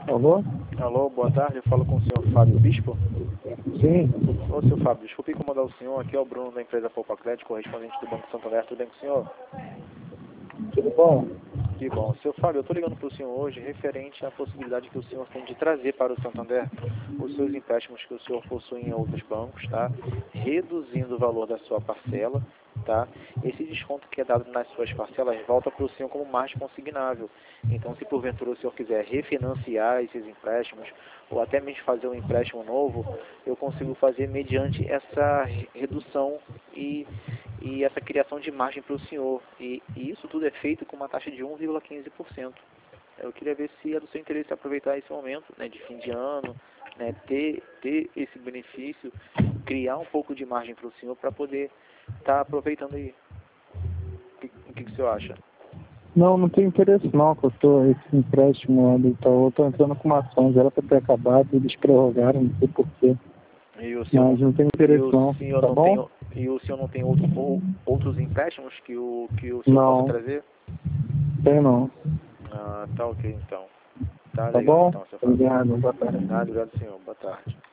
Alô? Alô, boa tarde, eu falo com o senhor Fábio Bispo. Sim, Ô, senhor Fábio, desculpe incomodar o senhor, aqui é o Bruno da empresa Poupa Crédito, correspondente do Banco Santander, tudo bem com o senhor? tudo bom? Que bom. Senhor Fábio, eu estou ligando para o senhor hoje referente à possibilidade que o senhor tem de trazer para o Santander os seus empréstimos que o senhor possui em outros bancos, tá? Reduzindo o valor da sua parcela, tá? Esse desconto que é dado nas suas parcelas volta para o senhor como margem consignável. Então, se porventura o senhor quiser refinanciar esses empréstimos ou até mesmo fazer um empréstimo novo, eu consigo fazer mediante essa redução e essa criação de margem para o senhor. E isso tudo é feito com uma taxa de 1,15%. Eu queria ver se é do seu interesse aproveitar esse momento, né, de fim de ano, né, ter esse benefício, criar um pouco de margem para o senhor para poder estar aproveitando aí. O que o senhor acha? Não, não tem interesse não, que eu tô, esse empréstimo ali, então eu tô entrando com uma ação, já era pra ter acabado, eles prorrogaram, não sei porquê. E o senhor Mas não, não tem e interesse o não, senhor tá não tem, bom? e o senhor não tem outros empréstimos que o senhor possa Não, trazer? tem não. Ah, tá ok então. Tá Tá legal bom? então, senhor Fábio. Obrigado, boa tarde. Nada, obrigado senhor. Boa tarde.